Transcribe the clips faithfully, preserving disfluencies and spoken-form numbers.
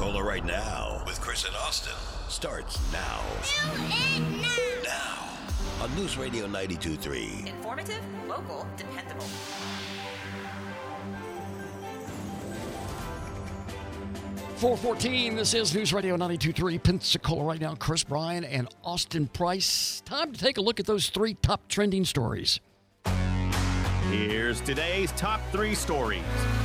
Pensacola Right Now with Chris and Austin starts now. Do it now. Now on News Radio ninety-two point three. Informative, local, dependable. four fourteen, this is News Radio ninety-two point three, Pensacola Right Now. Chris Bryan and Austin Price. Time to take a look at those three top trending stories. Here's today's top three stories.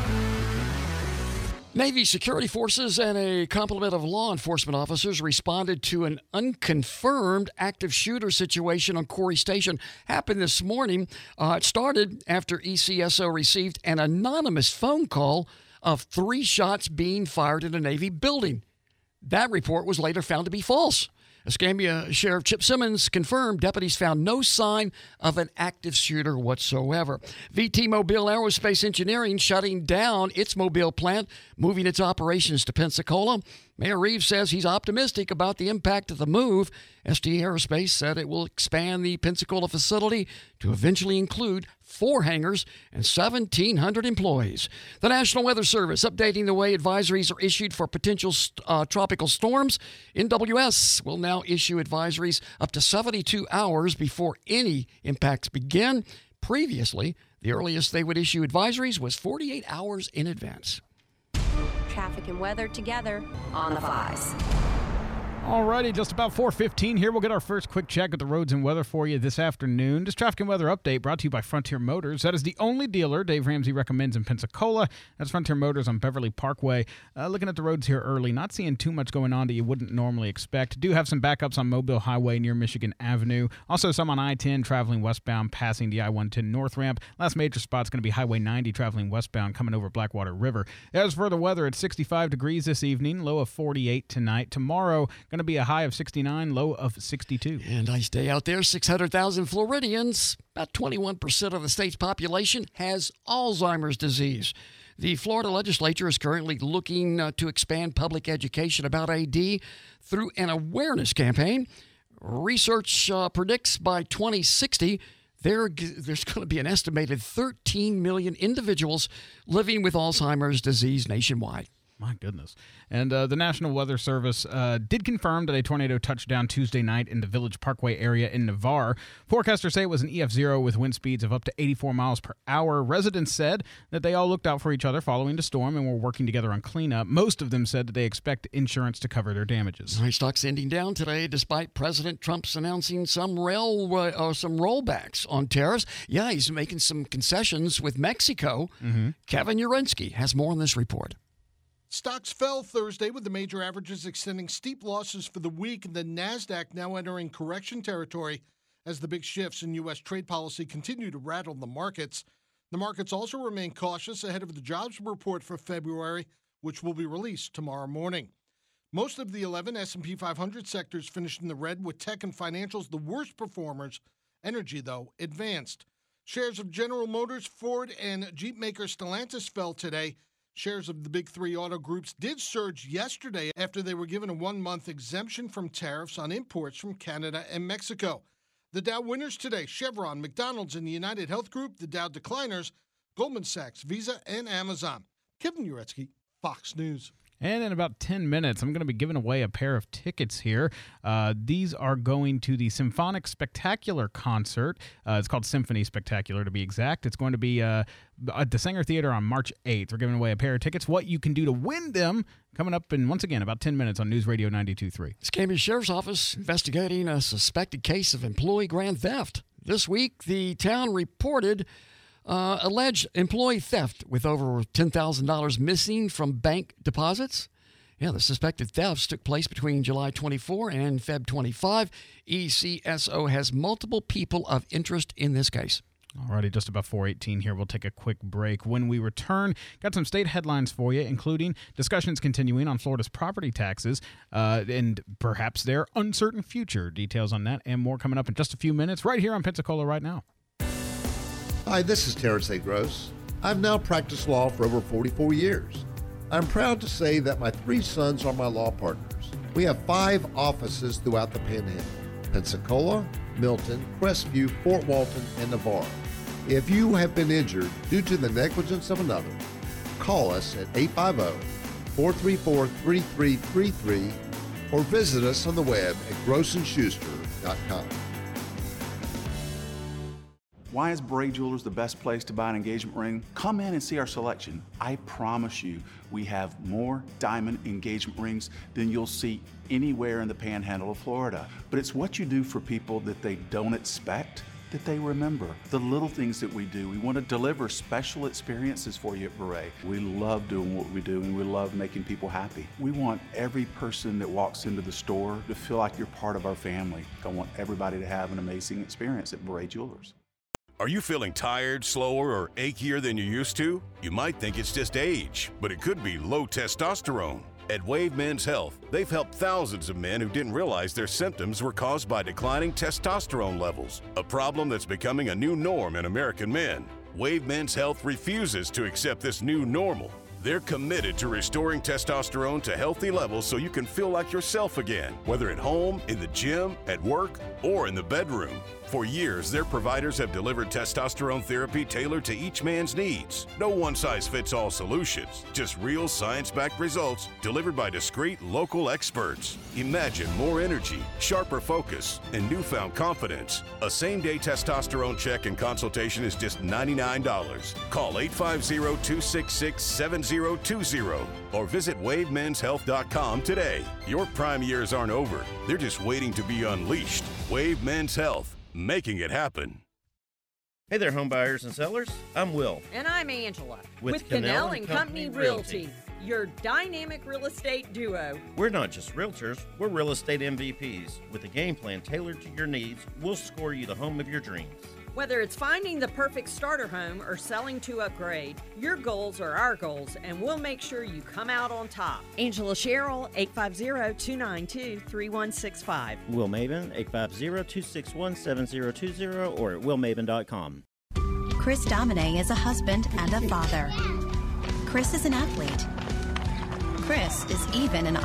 Navy security forces and a complement of law enforcement officers responded to an unconfirmed active shooter situation on Corey Station. Happened this morning. Uh, it started after E C S O received an anonymous phone call of three shots being fired in a Navy building. That report was later found to be false. Escambia Sheriff Chip Simmons confirmed deputies found no sign of an active shooter whatsoever. V T Mobile Aerospace Engineering shutting down its Mobile plant, moving its operations to Pensacola. Mayor Reeves says he's optimistic about the impact of the move. S T Aerospace said it will expand the Pensacola facility to eventually include four hangars and seventeen hundred employees. The National Weather Service updating the way advisories are issued for potential uh, tropical storms. N W S will now issue advisories up to seventy-two hours before any impacts begin. Previously, the earliest they would issue advisories was forty-eight hours in advance. Traffic and weather together on the fives. Alrighty, just about four fifteen here. We'll get our first quick check at the roads and weather for you this afternoon. This traffic and weather update brought to you by Frontier Motors. That is the only dealer Dave Ramsey recommends in Pensacola. That's Frontier Motors on Beverly Parkway. Uh, looking at the roads here early, not seeing too much going on that you wouldn't normally expect. Do have some backups on Mobile Highway near Michigan Avenue. Also some on I ten traveling westbound passing the I one ten North Ramp. Last major spot's going to be Highway ninety traveling westbound coming over Blackwater River. As for the weather, it's sixty-five degrees this evening, low of forty-eight tonight. Tomorrow, going to be a high of sixty-nine, low of sixty-two. And nice day out there. six hundred thousand Floridians, about twenty-one percent of the state's population, has Alzheimer's disease. The Florida legislature is currently looking uh, to expand public education about A D through an awareness campaign. Research uh, predicts by twenty sixty, there, there's going to be an estimated thirteen million individuals living with Alzheimer's disease nationwide. My goodness. And uh, the National Weather Service uh, did confirm that a tornado touched down Tuesday night in the Village Parkway area in Navarre. Forecasters say it was an E F zero with wind speeds of up to eighty-four miles per hour. Residents said that they all looked out for each other following the storm and were working together on cleanup. Most of them said that they expect insurance to cover their damages. High stocks ending down today despite President Trump's announcing some rail uh, or some rollbacks on tariffs. Yeah, he's making some concessions with Mexico. Mm-hmm. Kevin Urensky has more on this report. Stocks fell Thursday with the major averages extending steep losses for the week, and the NASDAQ now entering correction territory as the big shifts in U S trade policy continue to rattle the markets. The markets also remain cautious ahead of the jobs report for February, which will be released tomorrow morning. Most of the eleven S and P five hundred sectors finished in the red, with tech and financials the worst performers. Energy, though, advanced. Shares of General Motors, Ford, and Jeep maker Stellantis fell today. Shares of the big three auto groups did surge yesterday after they were given a one-month exemption from tariffs on imports from Canada and Mexico. The Dow winners today, Chevron, McDonald's, and the United Health Group. The Dow decliners, Goldman Sachs, Visa, and Amazon. Kevin Uretsky, Fox News. And in about ten minutes, I'm going to be giving away a pair of tickets here. Uh, these are going to the Symphonic Spectacular concert. Uh, it's called Symphony Spectacular, to be exact. It's going to be uh, at the Sanger Theater on March eighth. We're giving away a pair of tickets. What you can do to win them coming up in, once again, about ten minutes on News Radio ninety-two point three. Escambia Sheriff's Office investigating a suspected case of employee grand theft. This week, the town reported Uh, alleged employee theft with over ten thousand dollars missing from bank deposits. Yeah, the suspected thefts took place between July twenty-fourth and February twenty-fifth. E C S O has multiple people of interest in this case. Alrighty, just about four eighteen here. We'll take a quick break. When we return, got some state headlines for you, including discussions continuing on Florida's property taxes uh, and perhaps their uncertain future. Details on that and more coming up in just a few minutes right here on Pensacola Right Now. Hi, this is Terrence A. Gross. I've now practiced law for over forty-four years. I'm proud to say that my three sons are my law partners. We have five offices throughout the Panhandle: Pensacola, Milton, Crestview, Fort Walton, and Navarre. If you have been injured due to the negligence of another, call us at eight five zero, four three four, three three three three or visit us on the web at gross and schuster dot com. Why is Beret Jewelers the best place to buy an engagement ring? Come in and see our selection. I promise you, we have more diamond engagement rings than you'll see anywhere in the panhandle of Florida. But it's what you do for people that they don't expect that they remember. The little things that we do. We want to deliver special experiences for you at Beret. We love doing what we do, and we love making people happy. We want every person that walks into the store to feel like you're part of our family. I want everybody to have an amazing experience at Beret Jewelers. Are you feeling tired, slower, or achier than you used to? You might think it's just age, but it could be low testosterone. At Wave Men's Health, they've helped thousands of men who didn't realize their symptoms were caused by declining testosterone levels, a problem that's becoming a new norm in American men. Wave Men's Health refuses to accept this new normal. They're committed to restoring testosterone to healthy levels so you can feel like yourself again, whether at home, in the gym, at work, or in the bedroom. For years, their providers have delivered testosterone therapy tailored to each man's needs. No one-size-fits-all solutions, just real science-backed results delivered by discreet local experts. Imagine more energy, sharper focus, and newfound confidence. A same-day testosterone check and consultation is just ninety-nine dollars. Call eight five zero, two six six, seven zero two zero or visit wave mens health dot com today. Your prime years aren't over. They're just waiting to be unleashed. Wave Men's Health. Making it happen. Hey there, home buyers and sellers. I'm Will. And I'm Angela. With, With Cannell Cannell and and Company Company Realty, your dynamic real estate duo. We're not just realtors, we're real estate M V Ps. With a game plan tailored to your needs, we'll score you the home of your dreams. Whether it's finding the perfect starter home or selling to upgrade, your goals are our goals, and we'll make sure you come out on top. Angela Sherrill, eight five zero, two nine two, three one six five. Will Maven, eight five zero, two six one, seven zero two zero or at will maven dot com. Chris Domine is a husband and a father. Chris is an athlete. Chris is even an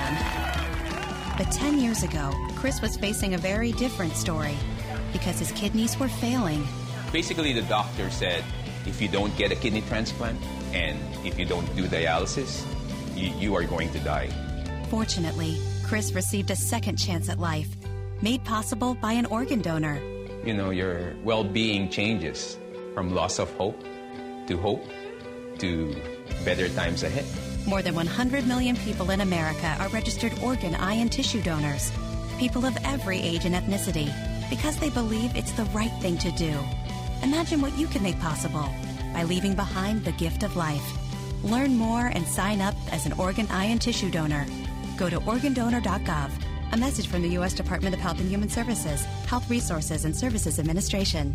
Ironman. But ten years ago, Chris was facing a very different story because his kidneys were failing. Basically, the doctor said, if you don't get a kidney transplant and if you don't do dialysis, you, you are going to die. Fortunately, Chris received a second chance at life, made possible by an organ donor. You know, your well-being changes from loss of hope to hope to better times ahead. More than one hundred million people in America are registered organ, eye, and tissue donors. People of every age and ethnicity, because they believe it's the right thing to do. Imagine what you can make possible by leaving behind the gift of life. Learn more and sign up as an organ, eye, and tissue donor. Go to organ donor dot gov. A message from the U S Department of Health and Human Services, Health Resources and Services Administration.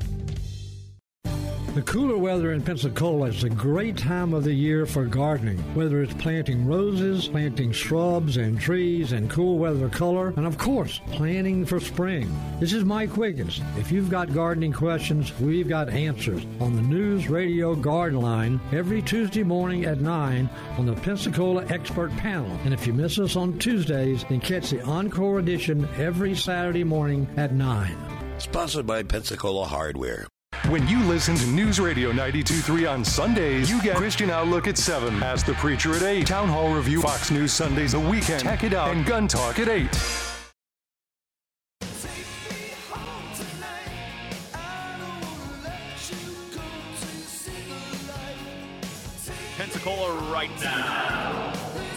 The cooler weather in Pensacola is a great time of the year for gardening, whether it's planting roses, planting shrubs and trees and cool weather color, and of course, planning for spring. This is Mike Wiggins. If you've got gardening questions, we've got answers on the News Radio Garden Line every Tuesday morning at nine on the Pensacola Expert Panel. And if you miss us on Tuesdays, then catch the encore edition every Saturday morning at nine. Sponsored by Pensacola Hardware. When you listen to News Radio ninety-two point three on Sundays, you get Christian Outlook at seven, Ask the Preacher at eight, Town Hall Review, Fox News Sundays The Weekend, Tech It Out, and Gun Talk at eight. Pensacola right now.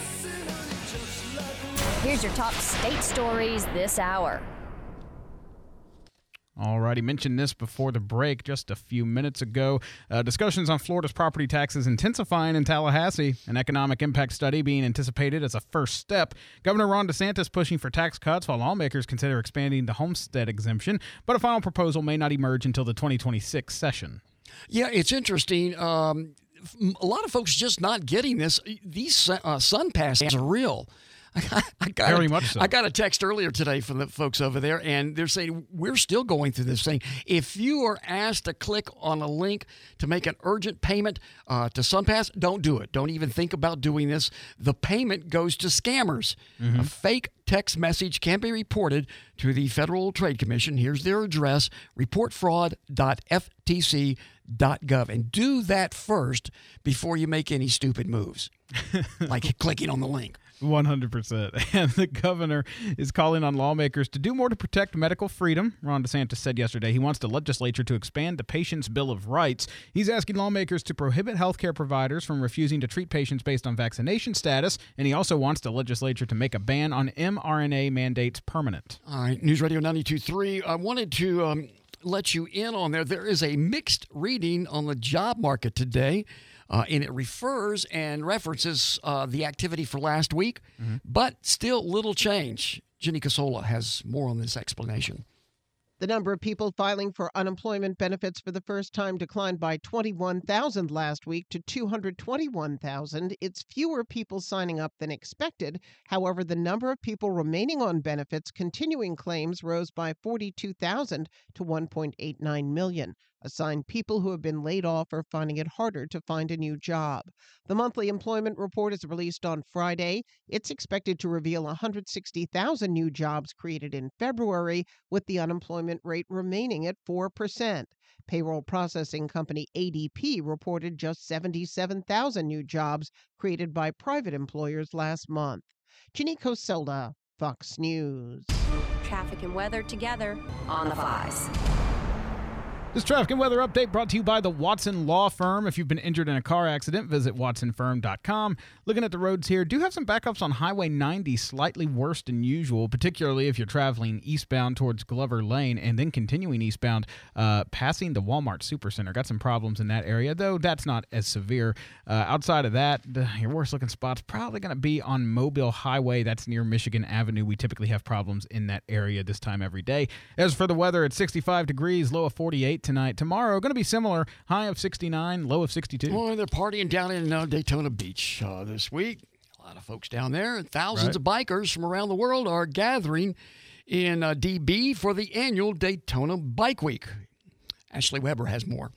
Here's your top state stories this hour. Alrighty, mentioned this before the break just a few minutes ago. Uh, discussions on Florida's property taxes intensifying in Tallahassee. An economic impact study being anticipated as a first step. Governor Ron DeSantis pushing for tax cuts while lawmakers consider expanding the homestead exemption. But a final proposal may not emerge until the twenty twenty-six session. Yeah, it's interesting. Um, a lot of folks just not getting this. These uh, sun passes are real. I got Very a, much so. I got a text earlier today from the folks over there, and they're saying we're still going through this thing. If you are asked to click on a link to make an urgent payment uh, to SunPass, don't do it. Don't even think about doing this. The payment goes to scammers, Mm-hmm. uh, fake text message can be reported to the Federal Trade Commission. Here's their address, report fraud dot f t c dot gov. And do that first before you make any stupid moves, like clicking on the link. one hundred percent. And the governor is calling on lawmakers to do more to protect medical freedom. Ron DeSantis said yesterday he wants the legislature to expand the Patient's Bill of Rights. He's asking lawmakers to prohibit healthcare providers from refusing to treat patients based on vaccination status, and he also wants the legislature to make a ban on mRNA mandates permanent. All right, News Radio ninety-two point three. I wanted to um, let you in on there. There is a mixed reading on the job market today. Uh, and it refers and references uh, the activity for last week, mm-hmm. but still little change. Jenny Casola has more on this explanation. The number of people filing for unemployment benefits for the first time declined by twenty-one thousand last week to two hundred twenty-one thousand. It's fewer people signing up than expected. However, the number of people remaining on benefits continuing claims rose by forty-two thousand to one point eight nine million. A sign people who have been laid off are finding it harder to find a new job. The monthly employment report is released on Friday. It's expected to reveal one hundred sixty thousand new jobs created in February, with the unemployment rate remaining at four percent. Payroll processing company A D P reported just seventy-seven thousand new jobs created by private employers last month. Ginny Coselda, Fox News. Traffic and weather together on the Fox. This traffic and weather update brought to you by the Watson Law Firm. If you've been injured in a car accident, visit watson firm dot com. Looking at the roads here, do have some backups on Highway ninety, slightly worse than usual, particularly if you're traveling eastbound towards Glover Lane and then continuing eastbound, uh, passing the Walmart Supercenter. Got some problems in that area, though that's not as severe. Uh, outside of that, the, your worst looking spot's probably going to be on Mobile Highway. That's near Michigan Avenue. We typically have problems in that area this time every day. As for the weather, it's sixty-five degrees, low of forty-eight tonight. Tomorrow, going to be similar, high of sixty-nine, low of sixty-two. Well, they're partying down in uh, Daytona Beach uh, this week. A lot of folks down there, and thousands right. of bikers from around the world are gathering in uh, D B for the annual Daytona Bike Week. Ashley Weber has more.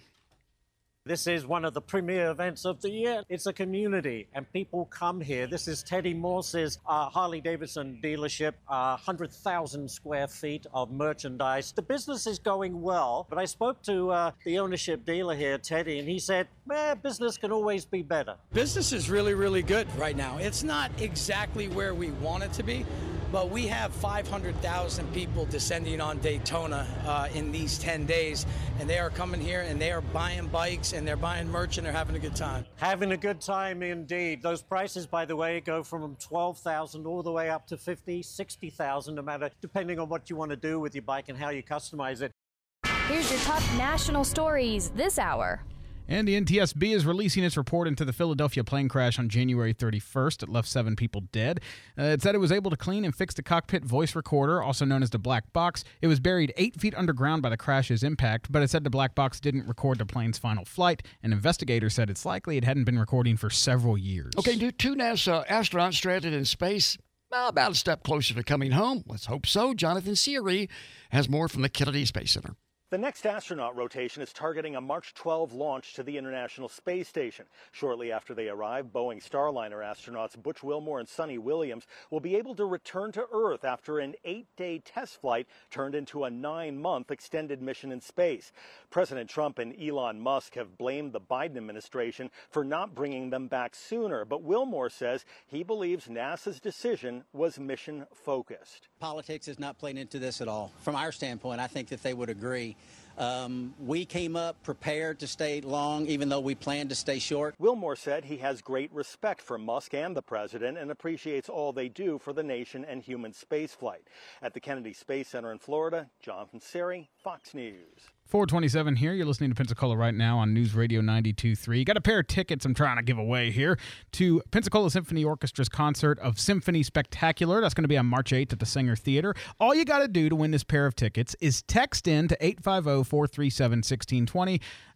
This is one of the premier events of the year. It's a community, and people come here. This is Teddy Morse's uh, Harley-Davidson dealership, uh, one hundred thousand square feet of merchandise. The business is going well, but I spoke to uh, the ownership dealer here, Teddy, and he said, eh, business can always be better. Business is really, really good right now. It's not exactly where we want it to be, but we have five hundred thousand people descending on Daytona uh, in these ten days, and they are coming here and they are buying bikes and they're buying merch and they're having a good time. Having a good time indeed. Those prices, by the way, go from twelve thousand all the way up to fifty, sixty thousand, no matter, depending on what you want to do with your bike and how you customize it. Here's your top national stories this hour. And the N T S B is releasing its report into the Philadelphia plane crash on January thirty-first. It left seven people dead. Uh, it said it was able to clean and fix the cockpit voice recorder, also known as the black box. It was buried eight feet underground by the crash's impact, but it said the black box didn't record the plane's final flight. An investigator said it's likely it hadn't been recording for several years. Okay, two NASA astronauts stranded in space, well, about a step closer to coming home. Let's hope so. Jonathan Siri has more from the Kennedy Space Center. The next astronaut rotation is targeting a March twelfth launch to the International Space Station. Shortly after they arrive, Boeing Starliner astronauts Butch Wilmore and Sonny Williams will be able to return to Earth after an eight-day test flight turned into a nine-month extended mission in space. President Trump and Elon Musk have blamed the Biden administration for not bringing them back sooner, but Wilmore says he believes NASA's decision was mission-focused. Politics is not playing into this at all. From our standpoint, I think that they would agree. Um, we came up prepared to stay long, even though we planned to stay short. Wilmore said he has great respect for Musk and the president and appreciates all they do for the nation and human spaceflight. At the Kennedy Space Center in Florida, Jonathan Siri, Fox News. four twenty-seven here. You're listening to Pensacola right now on News Radio ninety-two point three. Got a pair of tickets I'm trying to give away here to Pensacola Symphony Orchestra's concert of Symphony Spectacular. That's going to be on March eighth at the Singer Theater. All you got to do to win this pair of tickets is text in to eight five zero, four three seven, one six two zero.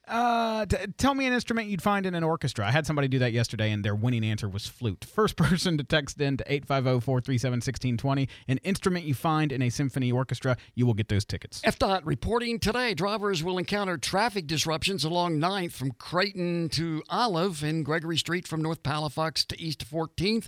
Uh, t- tell me an instrument you'd find in an orchestra. I had somebody do that yesterday, and their winning answer was flute. First person to text in to eight five zero, four three seven, one six two zero, an instrument you find in a symphony orchestra, you will get those tickets. F D O T reporting today, drivers will encounter traffic disruptions along ninth from Creighton to Olive and Gregory Street from North Palafox to East fourteenth.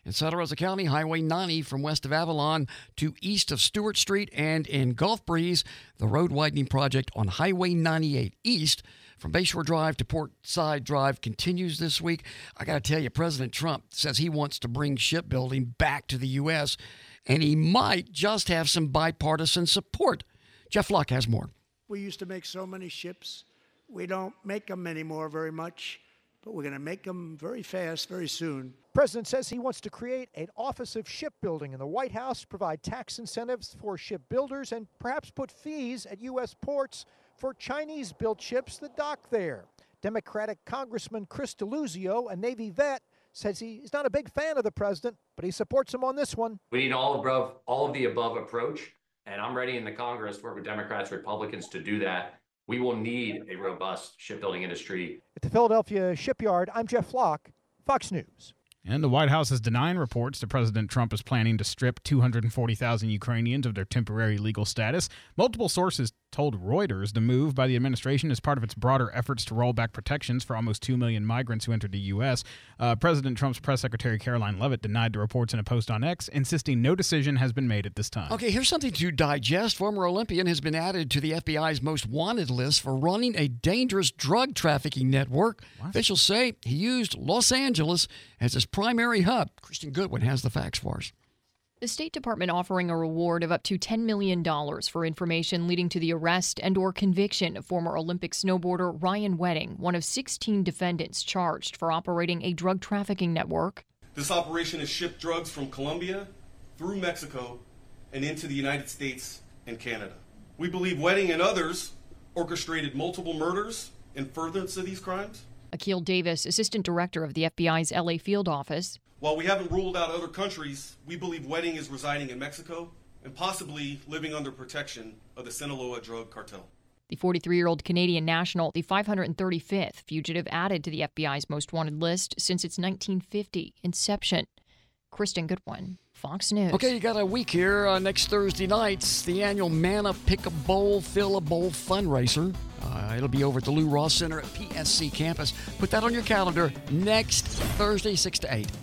In Santa Rosa County, Highway ninety from west of Avalon to east of Stewart Street, and in Gulf Breeze, the road widening project on Highway ninety-eight east from Bayshore Drive to Portside Drive continues this week. I got to tell you, President Trump says he wants to bring shipbuilding back to the U S, and he might just have some bipartisan support. Jeff Locke has more. We used to make so many ships. We don't make them anymore very much, but we're going to make them very fast, very soon. The president says he wants to create an Office of Shipbuilding in the White House, provide tax incentives for shipbuilders, and perhaps put fees at U S ports for Chinese-built ships that dock there. Democratic Congressman Chris Deluzio, a Navy vet, says he's not a big fan of the president, but he supports him on this one. We need all above, all of the above approach, and I'm ready in the Congress to work with Democrats, Republicans to do that. We will need a robust shipbuilding industry. At the Philadelphia shipyard, I'm Jeff Locke, Fox News. And the White House is denying reports that President Trump is planning to strip two hundred forty thousand Ukrainians of their temporary legal status. Multiple sources told Reuters the move by the administration is part of its broader efforts to roll back protections for almost two million migrants who entered the U S. Uh, President Trump's press secretary Caroline Leavitt denied the reports in a post on X, insisting no decision has been made at this time. Okay, here's something to digest. Former Olympian has been added to the F B I's most wanted list for running a dangerous drug trafficking network. What? Officials say he used Los Angeles as his primary hub. Kristen Goodwin has the facts for us. The State Department offering a reward of up to ten million dollars for information leading to the arrest and or conviction of former Olympic snowboarder Ryan Wedding, one of sixteen defendants charged for operating a drug trafficking network. This operation has shipped drugs from Colombia through Mexico and into the United States and Canada. We believe Wedding and others orchestrated multiple murders in furtherance of these crimes. Akil Davis, assistant director of the F B I's L A field office. While we haven't ruled out other countries, we believe Wedding is residing in Mexico and possibly living under protection of the Sinaloa drug cartel. The forty-three-year-old Canadian national, the five hundred thirty-fifth fugitive added to the F B I's most wanted list since its nineteen fifty inception. Kristen Goodwin, Fox News. Okay, you got a week here. Uh, next Thursday night's the annual Manna Pick a Bowl, Fill a Bowl fundraiser. Uh, it'll be over at the Lou Ross Center at P S C campus. Put that on your calendar next Thursday, six to eight.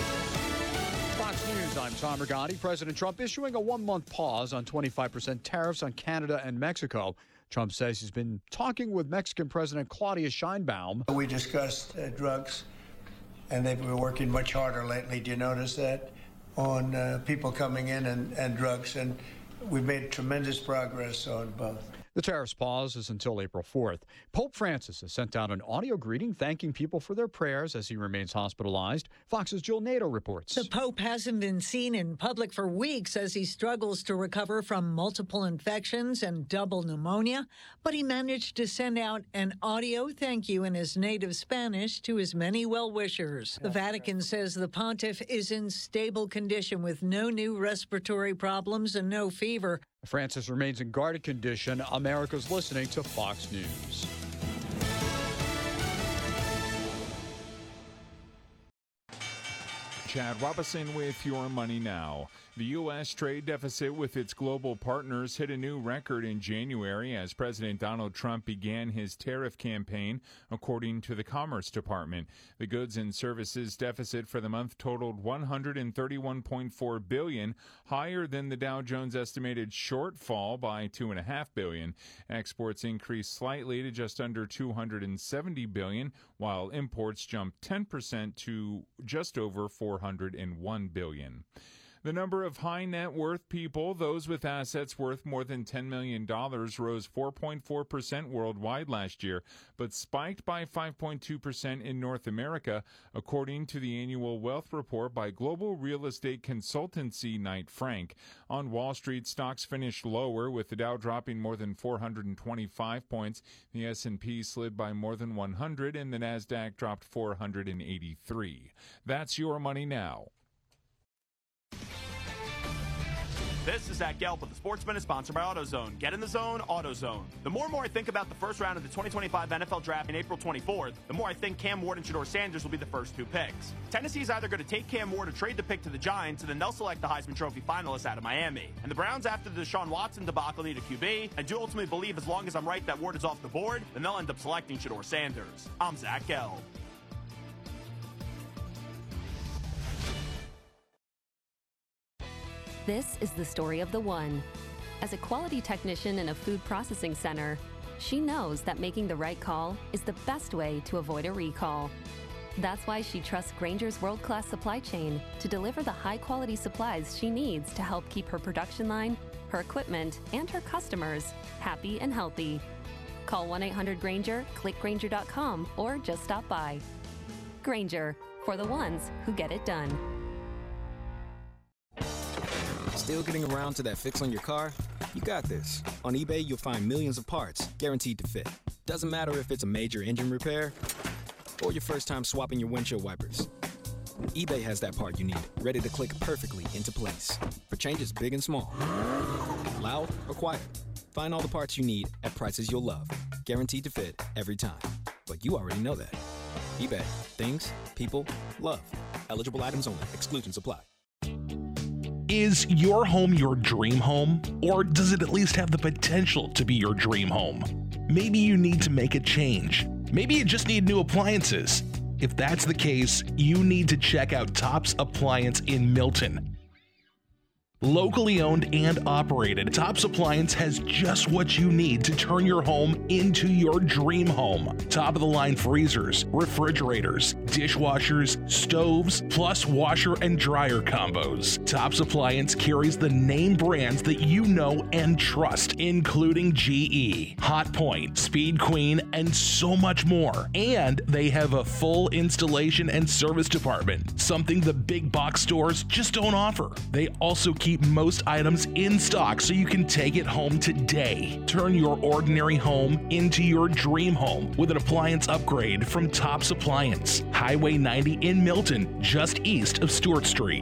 Fox News, I'm Tom Rigotti. President Trump issuing a one-month pause on twenty-five percent tariffs on Canada and Mexico. Trump says he's been talking with Mexican President Claudia Sheinbaum. We discussed uh, drugs, and they've been working much harder lately. Do you notice that? On uh, people coming in and, and drugs, and we've made tremendous progress on both. The tariffs pause is until April fourth. Pope Francis has sent out an audio greeting thanking people for their prayers as he remains hospitalized. Fox's Jill Nato reports. The Pope hasn't been seen in public for weeks as he struggles to recover from multiple infections and double pneumonia, but he managed to send out an audio thank you in his native Spanish to his many well-wishers. The Vatican says the pontiff is in stable condition with no new respiratory problems and no fever. Francis remains in guarded condition. America's listening to Fox News. Chad Robinson with Your Money Now. The U S trade deficit with its global partners hit a new record in January as President Donald Trump began his tariff campaign, according to the Commerce Department. The goods and services deficit for the month totaled one hundred thirty-one point four billion dollars, higher than the Dow Jones estimated shortfall by two point five billion dollars. Exports increased slightly to just under two hundred seventy billion dollars, while imports jumped ten percent to just over four hundred one billion dollars. The number of high net worth people, those with assets worth more than ten million dollars, rose four point four percent worldwide last year, but spiked by five point two percent in North America, according to the annual wealth report by global real estate consultancy Knight Frank. On Wall Street, stocks finished lower, with the Dow dropping more than four hundred twenty-five points. The S and P slid by more than one hundred, and the NASDAQ dropped four hundred eighty-three. That's Your Money Now. This is Zach Gelb with the Sports Minute, sponsored by AutoZone. Get in the zone, AutoZone. The more and more I think about the first round of the twenty twenty-five N F L Draft on April twenty-fourth, the more I think Cam Ward and Shedeur Sanders will be the first two picks. Tennessee is either going to take Cam Ward or trade the pick to the Giants, and then they'll select the Heisman Trophy finalist out of Miami. And the Browns, after the Deshaun Watson debacle, need a Q B. I do ultimately believe as long as I'm right that Ward is off the board, then they'll end up selecting Shedeur Sanders. I'm Zach Gelb. This is the story of the one. As a quality technician in a food processing center, she knows that making the right call is the best way to avoid a recall. That's why she trusts Grainger's world-class supply chain to deliver the high-quality supplies she needs to help keep her production line, her equipment, and her customers happy and healthy. Call one eight hundred Grainger, click Grainger dot com, or just stop by. Grainger, for the ones who get it done. Still getting around to that fix on your car? You got this. On eBay, you'll find millions of parts, guaranteed to fit. Doesn't matter if it's a major engine repair or your first time swapping your windshield wipers. eBay has that part you need, ready to click perfectly into place for changes big and small. Loud or quiet, find all the parts you need at prices you'll love, guaranteed to fit every time. But you already know that. eBay, things, people, love. Eligible items only. Exclusions apply. Is your home your dream home? Or does it at least have the potential to be your dream home? Maybe you need to make a change. Maybe you just need new appliances. If that's the case, you need to check out Tops Appliance in Milton. Locally owned and operated, Tops Appliance has just what you need to turn your home into your dream home. Top-of-the-line freezers, refrigerators, dishwashers, stoves, plus washer and dryer combos. Tops Appliance carries the name brands that you know and trust, including G E, Hotpoint, Speed Queen, and so much more. And they have a full installation and service department, something the big box stores just don't offer. They also keep Keep most items in stock so you can take it home today. Turn your ordinary home into your dream home with an appliance upgrade from Tops Appliance. Highway ninety in Milton, just east of Stewart Street.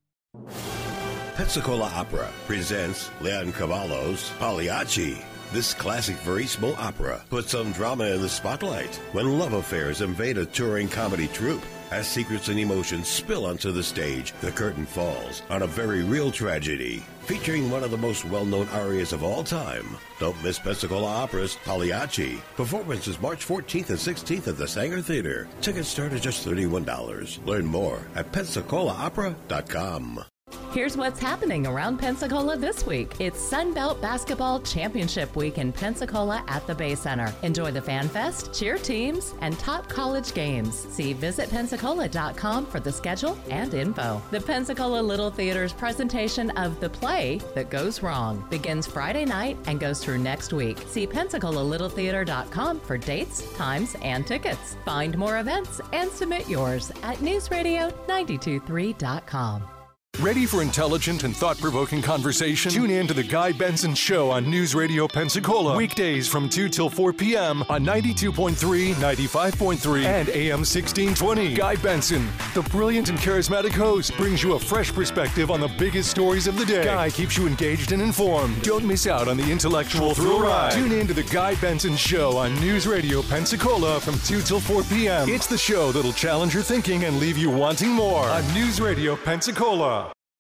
Pensacola Opera presents Leoncavallo's Pagliacci. This classic Verismo opera puts some drama in the spotlight when love affairs invade a touring comedy troupe. As secrets and emotions spill onto the stage, the curtain falls on a very real tragedy, featuring one of the most well-known arias of all time. Don't miss Pensacola Opera's Pagliacci. Performances March fourteenth and sixteenth at the Sanger Theater. Tickets start at just thirty-one dollars. Learn more at pensacola opera dot com. Here's what's happening around Pensacola this week. It's Sunbelt Basketball Championship Week in Pensacola at the Bay Center. Enjoy the Fan Fest, cheer teams, and top college games. See visit pensacola dot com for the schedule and info. The Pensacola Little Theater's presentation of The Play That Goes Wrong begins Friday night and goes through next week. See pensacola little theater dot com for dates, times, and tickets. Find more events and submit yours at news radio nine two three dot com. Ready for intelligent and thought-provoking conversation? Tune in to The Guy Benson Show on News Radio Pensacola. Weekdays from two till four p.m. on ninety-two point three, ninety-five point three, and A M sixteen twenty. Guy Benson, the brilliant and charismatic host, brings you a fresh perspective on the biggest stories of the day. Guy keeps you engaged and informed. Don't miss out on the intellectual thrill ride. Tune in to The Guy Benson Show on News Radio Pensacola from two till four p.m. It's the show that'll challenge your thinking and leave you wanting more on News Radio Pensacola.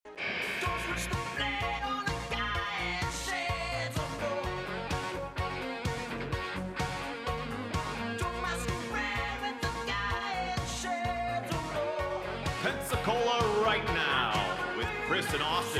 Pensacola right now with Chris and Austin.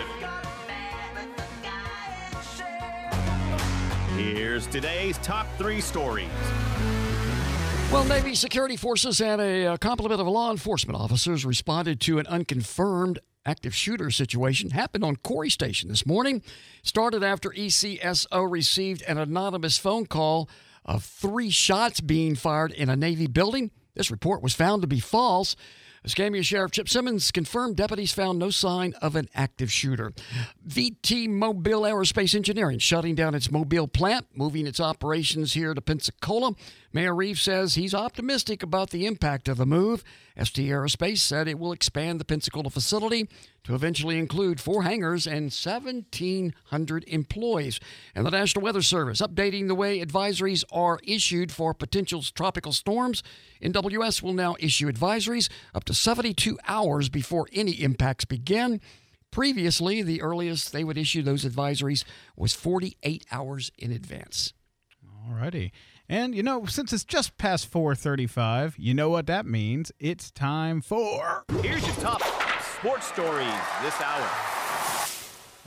Here's today's top three stories. Well, Navy security forces and a uh, complement of law enforcement officers responded to an unconfirmed active shooter situation. Happened on Corey Station this morning. Started after E C S O received an anonymous phone call of three shots being fired in a Navy building. This report was found to be false. Escambia Sheriff Chip Simmons confirmed deputies found no sign of an active shooter. V T Mobile Aerospace Engineering shutting down its Mobile plant, moving its operations here to Pensacola. Mayor Reeves says he's optimistic about the impact of the move. S T Aerospace said it will expand the Pensacola facility to eventually include four hangars and seventeen hundred employees. And the National Weather Service updating the way advisories are issued for potential tropical storms. N W S will now issue advisories up to seventy-two hours before any impacts begin. Previously, the earliest they would issue those advisories was forty-eight hours in advance. All righty. And, you know, since it's just past four thirty-five, you know what that means. It's time for... Here's your top sports stories this hour.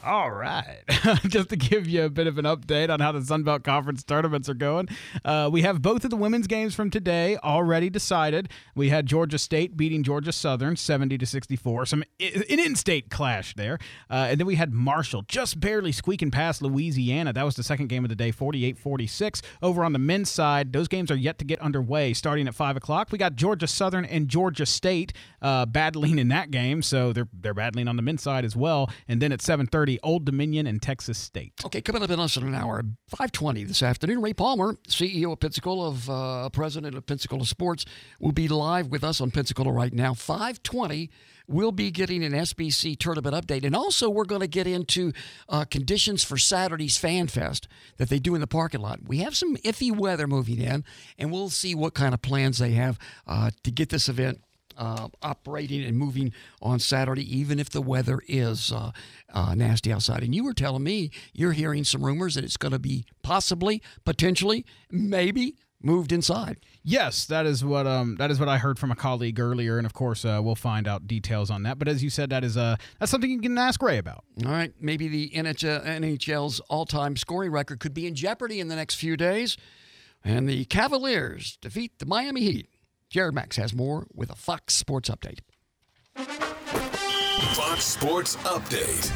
All right. Just to give you a bit of an update on how the Sun Belt Conference tournaments are going, uh, we have both of the women's games from today already decided. We had Georgia State beating Georgia Southern seventy to sixty-four, some an in-state clash there. Uh, and then we had Marshall just barely squeaking past Louisiana. That was the second game of the day, forty-eight forty-six. Over on the men's side, those games are yet to get underway. Starting at five o'clock, we got Georgia Southern and Georgia State uh, battling in that game, so they're they're battling on the men's side as well. And then at seven thirty, Old Dominion and Texas State. Okay, coming up in less than an hour, five twenty this afternoon, Ray Palmer, C E O of Pensacola, of uh, president of Pensacola Sports, will be live with us on Pensacola right now. five twenty, we'll be getting an S B C tournament update. And also, we're going to get into uh, conditions for Saturday's Fan Fest that they do in the parking lot. We have some iffy weather moving in, and we'll see what kind of plans they have uh, to get this event Uh, operating and moving on Saturday, even if the weather is uh, uh, nasty outside. And you were telling me you're hearing some rumors that it's going to be possibly, potentially, maybe moved inside. Yes, that is what um that is what I heard from a colleague earlier, and of course uh, we'll find out details on that. But as you said, that is uh that's something you can ask Ray about. All right, maybe the N H L's all-time scoring record could be in jeopardy in the next few days, and the Cavaliers defeat the Miami Heat. Jared Max has more with a Fox Sports Update. Fox Sports Update.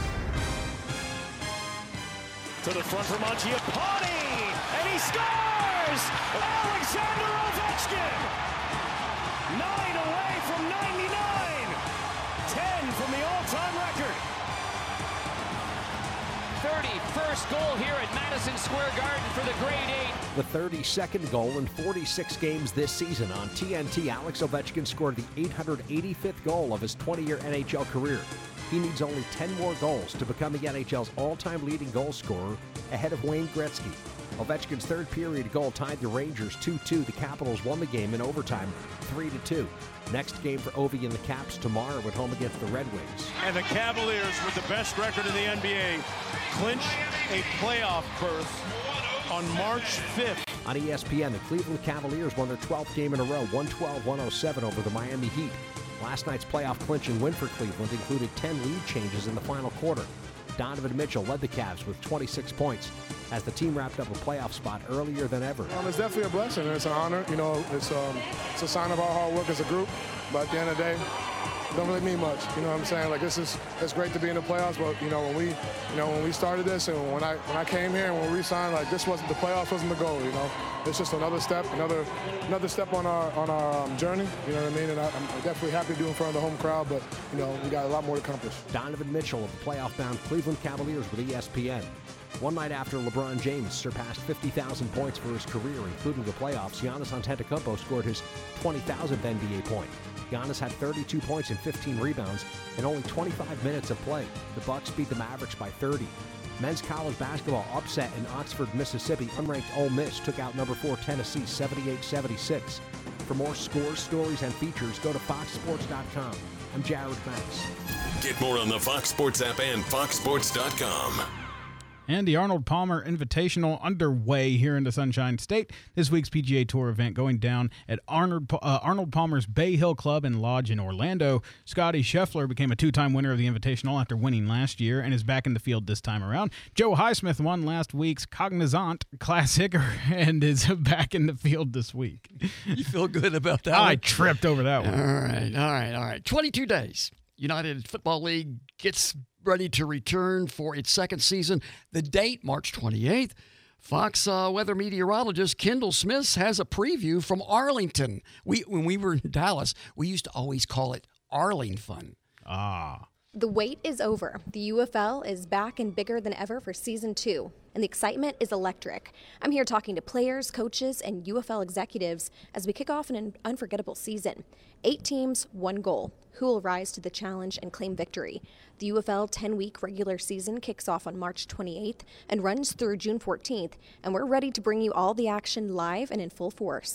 To the front for Mangiapane, and he scores! Alexander Ovechkin! Nine away from ninety-nine. Ten from the all-time record. thirty-first goal here at Madison Square Garden for the grade eight. The thirty-second goal in forty-six games this season. On T N T, Alex Ovechkin scored the eight hundred eighty-fifth goal of his twenty-year N H L career. He needs only ten more goals to become the N H L's all-time leading goal scorer, ahead of Wayne Gretzky. Ovechkin's third period goal tied the Rangers two two. The Capitals won the game in overtime three to two. Next game for Ovi and the Caps tomorrow at home against the Red Wings. And the Cavaliers, with the best record in the N B A, clinch a playoff berth on March fifth. On E S P N, the Cleveland Cavaliers won their twelfth game in a row, one twelve to one oh seven over the Miami Heat. Last night's playoff clinching win for Cleveland included ten lead changes in the final quarter. Donovan Mitchell led the Cavs with twenty-six points as the team wrapped up a playoff spot earlier than ever. Um, it's definitely a blessing, and it's an honor. You know, it's, um, it's a sign of our hard work as a group, but at the end of the day, it don't really mean much. You know what I'm saying? Like, this is, it's great to be in the playoffs, but, you know, when we, you know, when we started this and when I when I came here and when we signed, like, this wasn't, the playoffs wasn't the goal, you know? It's just another step, another another step on our on our um, journey, you know what I mean? And I, I'm definitely happy to do in front of the home crowd, but, you know, we got a lot more to accomplish. Donovan Mitchell of the playoff-bound Cleveland Cavaliers with E S P N. One night after LeBron James surpassed fifty thousand points for his career, including the playoffs, Giannis Antetokounmpo scored his twenty thousandth N B A point. Giannis had thirty-two points and fifteen rebounds in only twenty-five minutes of play. The Bucks beat the Mavericks by thirty. Men's college basketball upset in Oxford, Mississippi. Unranked Ole Miss took out number four Tennessee seventy-eight seventy-six. For more scores, stories, and features, go to fox sports dot com. I'm Jared Max. Get more on the Fox Sports app and fox sports dot com. And the Arnold Palmer Invitational underway here in the Sunshine State. This week's P G A Tour event going down at Arnold, uh, Arnold Palmer's Bay Hill Club and Lodge in Orlando. Scotty Scheffler became a two-time winner of the Invitational after winning last year and is back in the field this time around. Joe Highsmith won last week's Cognizant Classic and is back in the field this week. You feel good about that? I one? tripped over that one. All right, all right, all right. twenty-two days. United Football League gets ready to return for its second season. The date, March twenty-eighth. Fox uh, weather meteorologist Kendall Smith has a preview from Arlington. We When we were in Dallas, we used to always call it Arlington. Ah. The wait is over. The U F L is back and bigger than ever for season two, and the excitement is electric. I'm here talking to players, coaches, and U F L executives as we kick off an unforgettable season. Eight teams, one goal. Who will rise to the challenge and claim victory? The U F L ten-week regular season kicks off on March twenty-eighth and runs through June fourteenth, and we're ready to bring you all the action live and in full force.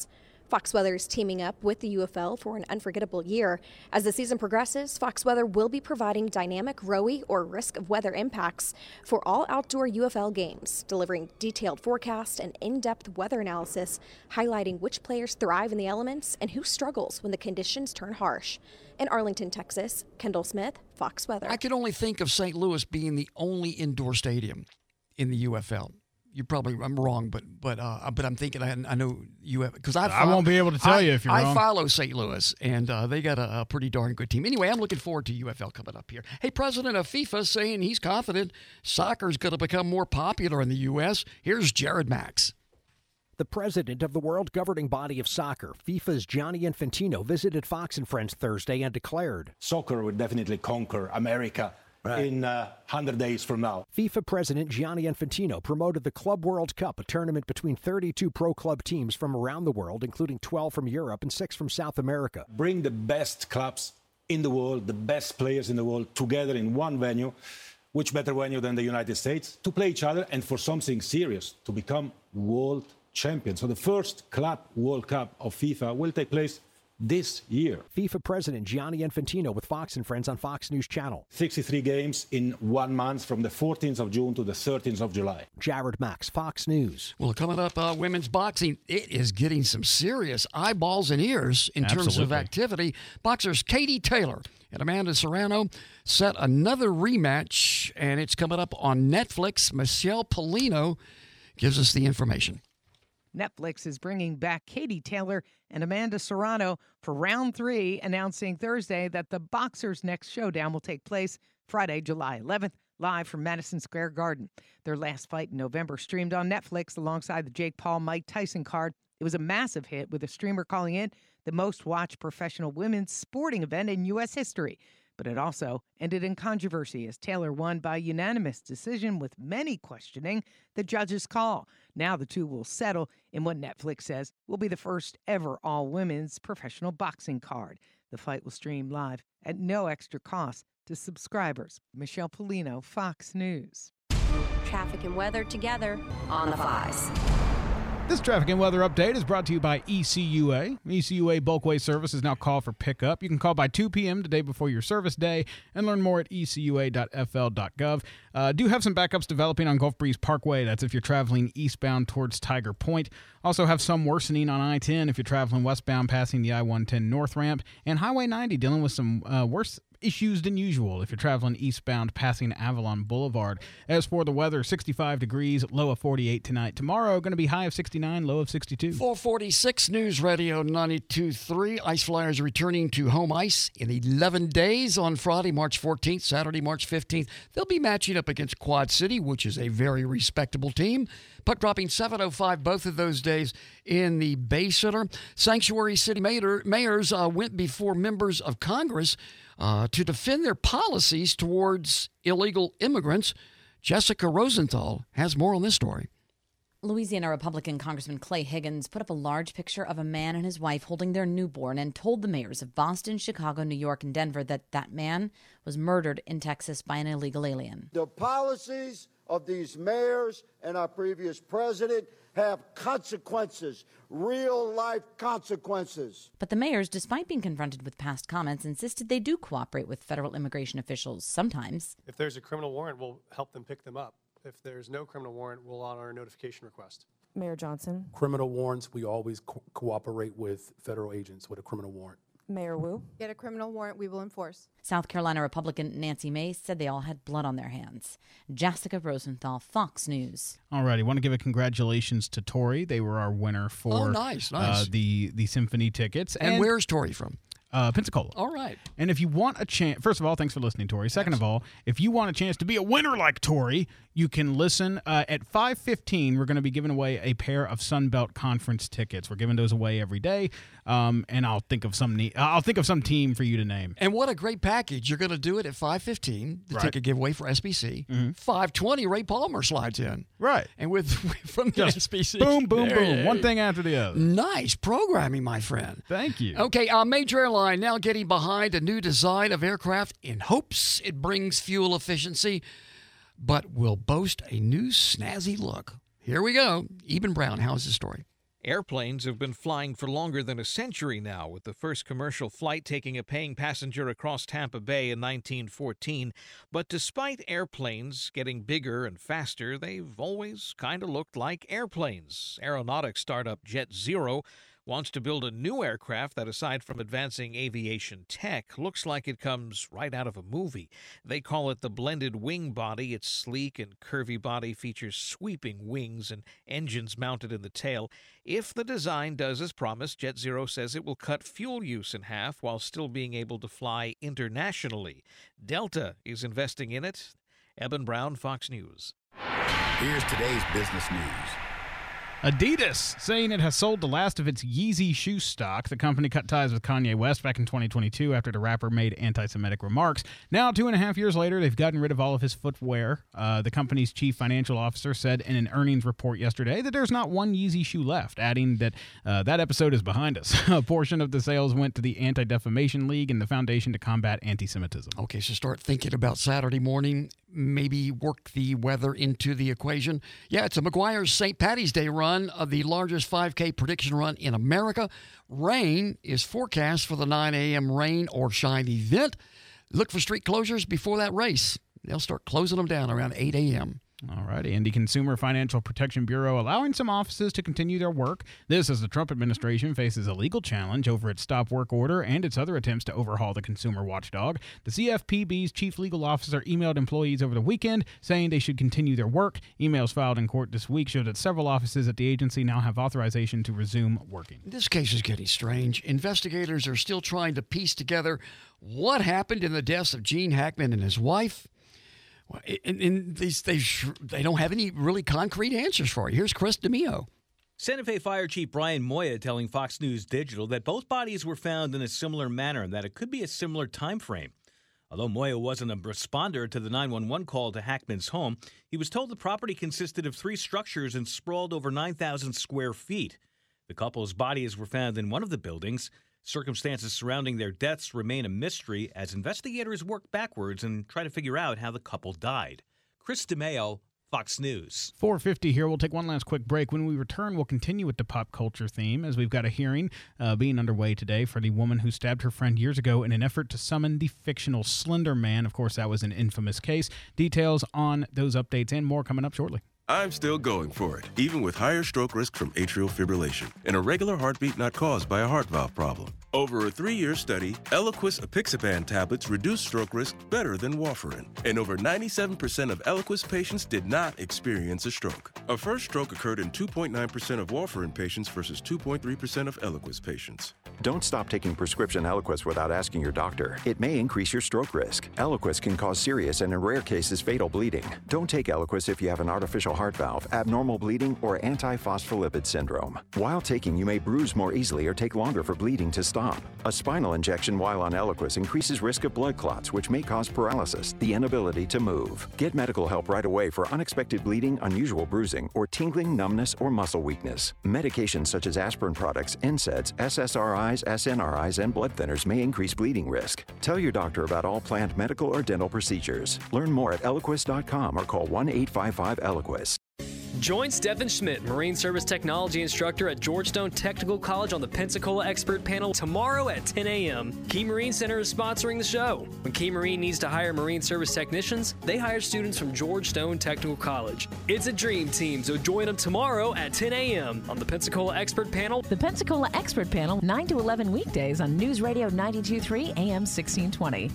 Fox Weather is teaming up with the U F L for an unforgettable year. As the season progresses, Fox Weather will be providing dynamic R O E or risk of weather impacts for all outdoor U F L games, delivering detailed forecasts and in-depth weather analysis, highlighting which players thrive in the elements and who struggles when the conditions turn harsh. In Arlington, Texas, Kendall Smith, Fox Weather. I can only think of Saint Louis being the only indoor stadium in the U F L. You probably, I'm wrong, but but uh, but I'm thinking I, I know you have because I I won't be able to tell I, you if you're I wrong. follow Saint Louis, and uh, they got a, a pretty darn good team. Anyway, I'm looking forward to U F L coming up here. Hey, President of FIFA saying he's confident soccer is going to become more popular in the U S. Here's Jared Max. The president of the world governing body of soccer, FIFA's Gianni Infantino, visited Fox and Friends Thursday and declared, "Soccer will definitely conquer America right. in uh, one hundred days from now." FIFA President Gianni Infantino promoted the Club World Cup, a tournament between thirty-two pro club teams from around the world, including twelve from Europe and six from South America. Bring the best clubs in the world, the best players in the world, together in one venue. Which better venue than the United States to play each other and for something serious, to become world champions. So the first Club World Cup of FIFA will take place this year. FIFA President Gianni Infantino with Fox and Friends on Fox News Channel. sixty-three games in one month from the fourteenth of June to the thirteenth of July. Jared Max, Fox News. Well, coming up, uh, women's boxing, it is getting some serious eyeballs and ears in Absolutely. terms of activity. Boxers Katie Taylor and Amanda Serrano set another rematch, and it's coming up on Netflix. Michelle Polino gives us the information. Netflix is bringing back Katie Taylor and Amanda Serrano for round three, announcing Thursday that the boxers' next showdown will take place Friday, July eleventh, live from Madison Square Garden. Their last fight in November streamed on Netflix alongside the Jake Paul-Mike Tyson card. It was a massive hit, with a streamer calling it the most-watched professional women's sporting event in U S history. But it also ended in controversy as Taylor won by unanimous decision, with many questioning the judge's call. Now the two will settle in what Netflix says will be the first ever all-women's professional boxing card. The fight will stream live at no extra cost to subscribers. Michelle Polino, Fox News. Traffic and weather together on the Fox. This traffic and weather update is brought to you by E C U A. E C U A Bulkway Service is now called for pickup. You can call by two p.m. today before your service day and learn more at e c u a dot f l dot gov. Uh, do have some backups developing on Gulf Breeze Parkway. That's if you're traveling eastbound towards Tiger Point. Also have some worsening on I ten if you're traveling westbound passing the I one ten North Ramp. And Highway ninety dealing with some uh, worse issues than usual if you're traveling eastbound passing Avalon Boulevard. As for the weather, sixty-five degrees, low of forty-eight tonight. Tomorrow, going to be high of sixty-nine, low of sixty-two. four forty-six News Radio ninety-two point three. Ice Flyers returning to home ice in eleven days on Friday, March fourteenth, Saturday, March fifteenth. They'll be matching up against Quad City, which is a very respectable team. Puck dropping seven oh five both of those days in the Bay Center. Sanctuary City mayor, mayors uh, went before members of Congress uh, to defend their policies towards illegal immigrants. Jessica Rosenthal has more on this story. Louisiana Republican Congressman Clay Higgins put up a large picture of a man and his wife holding their newborn and told the mayors of Boston, Chicago, New York, and Denver that that man was murdered in Texas by an illegal alien. The policies of these mayors and our previous president have consequences, real-life consequences. But the mayors, despite being confronted with past comments, insisted they do cooperate with federal immigration officials sometimes. If there's a criminal warrant, we'll help them pick them up. If there's no criminal warrant, we'll honor a notification request. Mayor Johnson. Criminal warrants, we always co- cooperate with federal agents with a criminal warrant. Mayor Wu. Get a criminal warrant, we will enforce. South Carolina Republican Nancy Mace said they all had blood on their hands. Jessica Rosenthal, Fox News. All righty, want to give a congratulations to Tori. They were our winner for oh, nice, nice. Uh, the, the symphony tickets. And, and where's Tori from? Uh, Pensacola. All right. And if you want a chance, first of all, thanks for listening, Tori. Second yes. of all, if you want a chance to be a winner like Tori, you can listen uh, at five fifteen. We're going to be giving away a pair of Sunbelt Conference tickets. We're giving those away every day, um, and I'll think of some ne- I'll think of some team for you to name. And what a great package! You're going to do it at five fifteen. The right. ticket giveaway for S B C. Mm-hmm. five twenty. Ray Palmer slides in. Right. And with from the Just S B C. Boom, boom, there boom. One thing after the other. Nice programming, my friend. Thank you. Okay, uh, major airline now getting behind a new design of aircraft in hopes it brings fuel efficiency, but will boast a new snazzy look. Here we go. Eben Brown, how's the story? Airplanes have been flying for longer than a century now, with the first commercial flight taking a paying passenger across Tampa Bay in nineteen fourteen. But despite airplanes getting bigger and faster, they've always kind of looked like airplanes. Aeronautics startup Jet Zero wants to build a new aircraft that, aside from advancing aviation tech, looks like it comes right out of a movie. They call it the blended wing body. Its sleek and curvy body features sweeping wings and engines mounted in the tail. If the design does as promised, Jet Zero says it will cut fuel use in half while still being able to fly internationally. Delta is investing in it. Eben Brown, Fox News. Here's today's business news. Adidas saying it has sold the last of its Yeezy shoe stock. The company cut ties with Kanye West back in twenty twenty-two after the rapper made anti-Semitic remarks. Now, two and a half years later, they've gotten rid of all of his footwear. Uh, the company's chief financial officer said in an earnings report yesterday that there's not one Yeezy shoe left, adding that uh, that episode is behind us. A portion of the sales went to the Anti-Defamation League and the Foundation to Combat Anti-Semitism. Okay, so start thinking about Saturday morning. Maybe work the weather into the equation. Yeah, it's a McGuire's Saint Patty's Day run, of the largest five K prediction run in America. Rain is forecast for the nine a.m. rain or shine event. Look for street closures before that race. They'll start closing them down around eight a.m. All righty. And the Consumer Financial Protection Bureau allowing some offices to continue their work. This as the Trump administration faces a legal challenge over its stop work order and its other attempts to overhaul the consumer watchdog. The C F P B's chief legal officer emailed employees over the weekend saying they should continue their work. Emails filed in court this week show that several offices at the agency now have authorization to resume working. This case is getting strange. Investigators are still trying to piece together what happened in the deaths of Gene Hackman and his wife. And, and these, they, they don't have any really concrete answers for you. Here's Chris DeMio. Santa Fe Fire Chief Brian Moya telling Fox News Digital that both bodies were found in a similar manner and that it could be a similar time frame. Although Moya wasn't a responder to the nine one one call to Hackman's home, he was told the property consisted of three structures and sprawled over nine thousand square feet. The couple's bodies were found in one of the buildings. Circumstances surrounding their deaths remain a mystery as investigators work backwards and try to figure out how the couple died. Chris DeMeo, Fox News. four fifty here. We'll take one last quick break. When we return, we'll continue with the pop culture theme as we've got a hearing uh, being underway today for the woman who stabbed her friend years ago in an effort to summon the fictional Slender Man. Of course, that was an infamous case. Details on those updates and more coming up shortly. I'm still going for it, even with higher stroke risk from atrial fibrillation and a regular heartbeat not caused by a heart valve problem. Over a three-year study, Eliquis apixaban tablets reduce stroke risk better than warfarin, and over ninety-seven percent of Eliquis patients did not experience a stroke. A first stroke occurred in two point nine percent of warfarin patients versus two point three percent of Eliquis patients. Don't stop taking prescription Eliquis without asking your doctor. It may increase your stroke risk. Eliquis can cause serious and in rare cases fatal bleeding. Don't take Eliquis if you have an artificial heart valve, abnormal bleeding, or antiphospholipid syndrome. While taking, you may bruise more easily or take longer for bleeding to stop. A spinal injection while on Eliquis increases risk of blood clots, which may cause paralysis, the inability to move. Get medical help right away for unexpected bleeding, unusual bruising, or tingling, numbness, or muscle weakness. Medications such as aspirin products, N SAIDs, S S R Is, S N R Is, and blood thinners may increase bleeding risk. Tell your doctor about all planned medical or dental procedures. Learn more at Eliquis dot com or call one eight five five Eliquis. Join Stephen Schmidt, Marine Service Technology Instructor at Georgetown Technical College on the Pensacola Expert Panel tomorrow at ten a.m. Key Marine Center is sponsoring the show. When Key Marine needs to hire Marine Service technicians, they hire students from Georgetown Technical College. It's a dream team, so join them tomorrow at ten a.m. on the Pensacola Expert Panel. The Pensacola Expert Panel, nine to eleven weekdays on News Radio ninety-two point three A M sixteen twenty.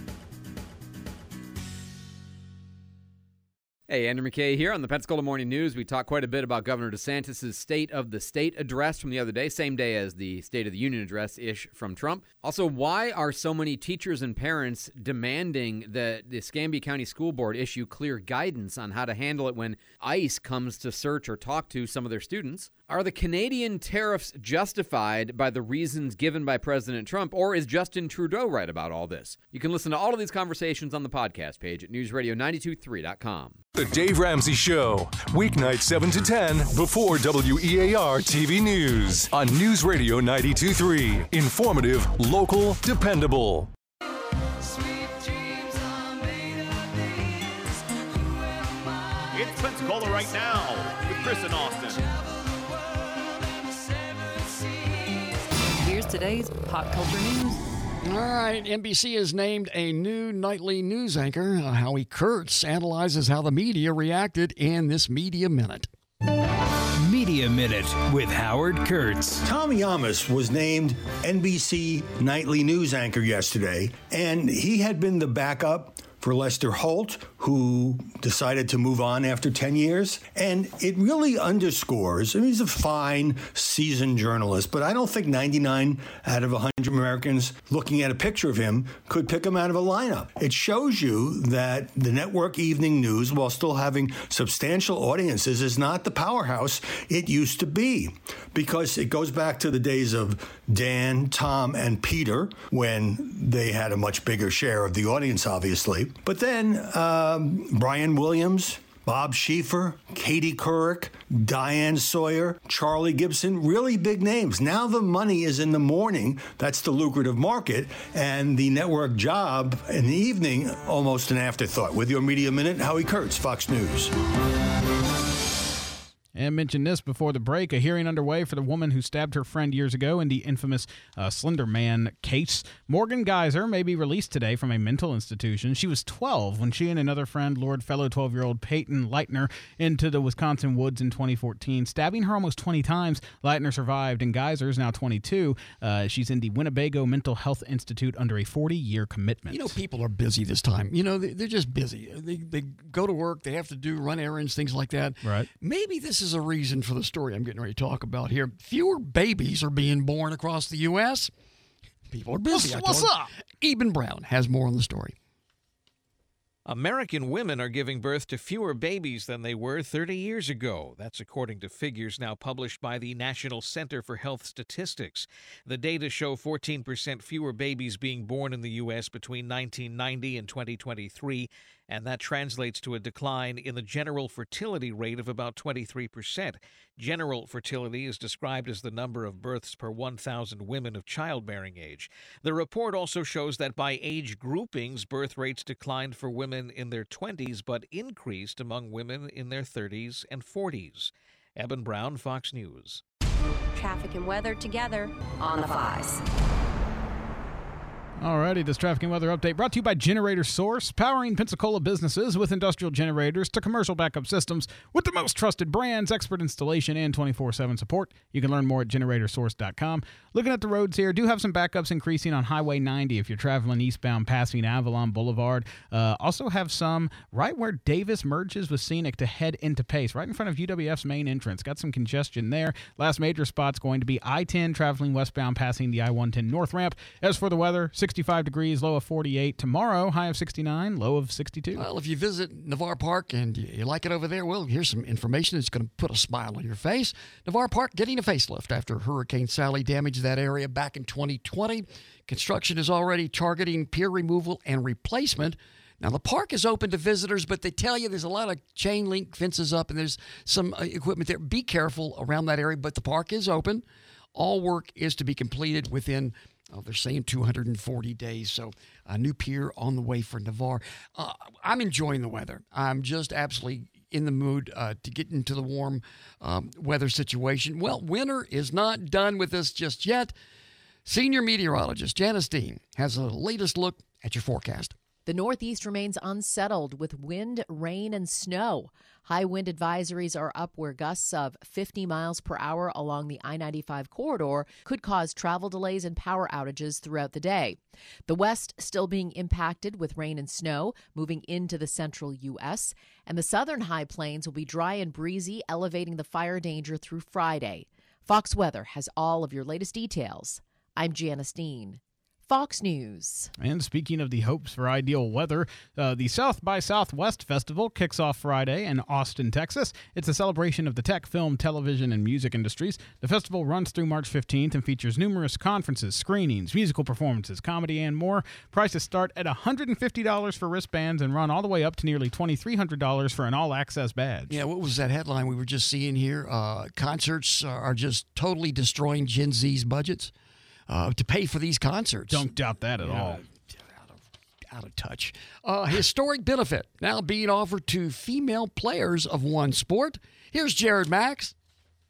Hey, Andrew McKay here on the Pensacola Morning News. We talked quite a bit about Governor DeSantis' State of the State address from the other day, same day as the State of the Union address-ish from Trump. Also, why are so many teachers and parents demanding that the Escambia County School Board issue clear guidance on how to handle it when ICE comes to search or talk to some of their students? Are the Canadian tariffs justified by the reasons given by President Trump, or is Justin Trudeau right about all this? You can listen to all of these conversations on the podcast page at news radio nine two three dot com. The Dave Ramsey Show, weeknights seven to ten before W E A R T V News on News Radio ninety-two point three. Informative, local, dependable. It's Pensacola right now with Chris and Austin. Here's today's pop culture news. All right, N B C has named a new nightly news anchor. Uh, Howie Kurtz analyzes how the media reacted in this Media Minute. Media Minute with Howard Kurtz. Tom Yamas was named N B C nightly news anchor yesterday, and he had been the backup for Lester Holt, who decided to move on after ten years. And it really underscores, I mean, he's a fine, seasoned journalist, but I don't think ninety-nine out of one hundred Americans looking at a picture of him could pick him out of a lineup. It shows you that the network evening news, while still having substantial audiences, is not the powerhouse it used to be. Because it goes back to the days of Dan, Tom, and Peter, when they had a much bigger share of the audience, obviously. But then um, Brian Williams, Bob Schieffer, Katie Couric, Diane Sawyer, Charlie Gibson, really big names. Now the money is in the morning. That's the lucrative market. And the network job in the evening, almost an afterthought. With your Media Minute, Howie Kurtz, Fox News. And mentioned this before the break, a hearing underway for the woman who stabbed her friend years ago in the infamous uh, Slender Man case. Morgan Geyser may be released today from a mental institution. She was twelve when she and another friend lured fellow twelve-year-old Peyton Leitner into the Wisconsin woods in twenty fourteen, stabbing her almost twenty times. Leitner survived, and Geyser is now twenty-two. Uh, she's in the Winnebago Mental Health Institute under a forty-year commitment. You know, people are busy this time. You know, they, they're just busy. They, they go to work, they have to do run errands, things like that. Right. Maybe this is is a reason for the story I'm getting ready to talk about here. Fewer babies are being born across the U S People are busy. What's, what's up? Eben Brown has more on the story. American women are giving birth to fewer babies than they were thirty years ago. That's according to figures now published by the National Center for Health Statistics. The data show fourteen percent fewer babies being born in the U S between nineteen ninety and twenty twenty-three, and that translates to a decline in the general fertility rate of about twenty-three percent. General fertility is described as the number of births per one thousand women of childbearing age. The report also shows that by age groupings, birth rates declined for women in their twenties but increased among women in their thirties and forties. Eben Brown, Fox News. Traffic and weather together on the Fives. Alrighty, this traffic and weather update brought to you by Generator Source, powering Pensacola businesses with industrial generators to commercial backup systems with the most trusted brands, expert installation, and twenty-four seven support. You can learn more at generator source dot com. Looking at the roads here, do have some backups increasing on Highway ninety if you're traveling eastbound passing Avalon Boulevard. Uh, also have some right where Davis merges with Scenic to head into Pace, right in front of U W F's main entrance. Got some congestion there. Last major spot's going to be I ten traveling westbound passing the I one ten north ramp. As for the weather, sixty-five degrees, low of forty-eight. Tomorrow, high of sixty-nine, low of sixty-two. Well, if you visit Navarre Park and you like it over there, well, here's some information that's going to put a smile on your face. Navarre Park getting a facelift after Hurricane Sally damaged that area back in twenty twenty. Construction is already targeting pier removal and replacement. Now, the park is open to visitors, but they tell you there's a lot of chain link fences up and there's some equipment there. Be careful around that area, but the park is open. All work is to be completed within, oh, they're saying two hundred forty days. So a new pier on the way for Navarre. Uh, I'm enjoying the weather. I'm just absolutely in the mood uh, to get into the warm um, weather situation. Well, winter is not done with us just yet. Senior meteorologist Janice Dean has the latest look at your forecast. The Northeast remains unsettled with wind, rain, and snow. High wind advisories are up where gusts of fifty miles per hour along the I ninety-five corridor could cause travel delays and power outages throughout the day. The West still being impacted with rain and snow moving into the central U S, and the southern high plains will be dry and breezy, elevating the fire danger through Friday. Fox Weather has all of your latest details. I'm Janice Dean. Fox News. And speaking of the hopes for ideal weather, uh, the South by Southwest Festival kicks off Friday in Austin, Texas. It's a celebration of the tech, film, television, and music industries. The festival runs through March fifteenth and features numerous conferences, screenings, musical performances, comedy, and more. Prices start at one hundred fifty dollars for wristbands and run all the way up to nearly twenty-three hundred dollars for an all-access badge. Yeah, what was that headline we were just seeing here? Uh, concerts are just totally destroying Gen Z's budgets. Uh, to pay for these concerts. Don't doubt that at yeah, all. Out of, out of touch. Uh, historic benefit now being offered to female players of one sport. Here's Jared Max.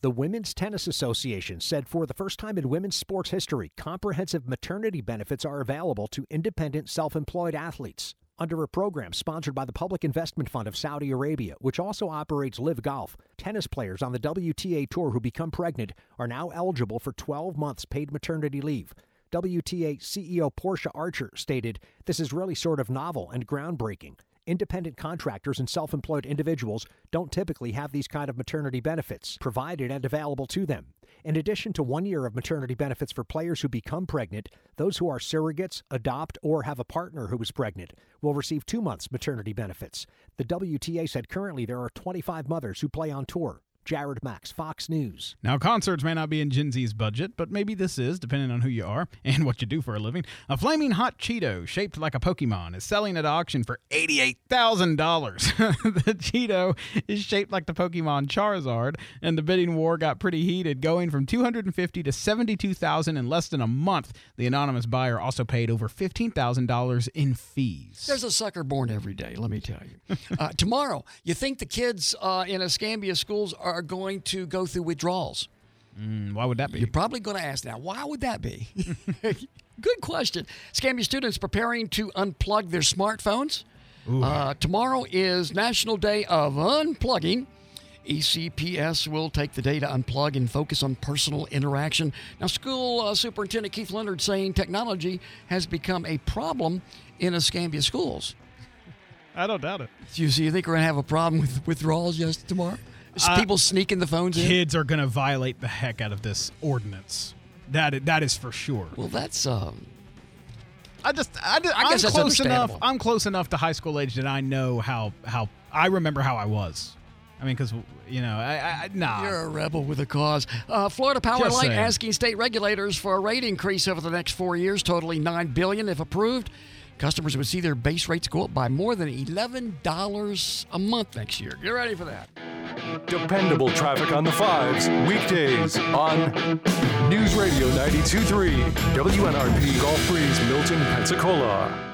The Women's Tennis Association said for the first time in women's sports history, comprehensive maternity benefits are available to independent, self-employed athletes. Under a program sponsored by the Public Investment Fund of Saudi Arabia, which also operates Live Golf, tennis players on the W T A Tour who become pregnant are now eligible for twelve months paid maternity leave. W T A C E O Portia Archer stated, "This is really sort of novel and groundbreaking. Independent contractors and self-employed individuals don't typically have these kind of maternity benefits provided and available to them. In addition to one year of maternity benefits for players who become pregnant, those who are surrogates, adopt, or have a partner who is pregnant will receive two months maternity benefits." The W T A said currently there are twenty-five mothers who play on tour. Jared Max, Fox News. Now, concerts may not be in Gen Z's budget, but maybe this is, depending on who you are and what you do for a living. A flaming hot Cheeto shaped like a Pokemon is selling at auction for eighty-eight thousand dollars. The Cheeto is shaped like the Pokemon Charizard, and the bidding war got pretty heated, going from two hundred fifty thousand dollars to seventy-two thousand dollars in less than a month. The anonymous buyer also paid over fifteen thousand dollars in fees. There's a sucker born every day, let me tell you. uh, tomorrow, you think the kids uh, in Escambia schools are are going to go through withdrawals? Mm, why would that be? You're probably going to ask now, why would that be? Good question. Escambia students preparing to unplug their smartphones. Uh, tomorrow is National Day of Unplugging. E C P S will take the day to unplug and focus on personal interaction. Now, school uh, superintendent Keith Leonard saying technology has become a problem in Escambia schools. I don't doubt it. Do you, so you think we're going to have a problem with withdrawals yes tomorrow? Uh, people sneaking the phones in? Kids are going to violate the heck out of this ordinance. That that is for sure. Well, that's um. I just I, just, I guess I'm that's close enough. understandable. I'm close enough to high school age that I know how how I remember how I was. I mean, because you know, I, I nah. You're a rebel with a cause. Uh, Florida Power Just Light saying. asking state regulators for a rate increase over the next four years, totaling nine billion dollars if approved. Customers would see their base rates go up by more than eleven dollars a month next year. Get ready for that. Dependable traffic on the fives, weekdays on News Radio ninety-two point three, W N R P, Gulf Breeze, Milton, Pensacola.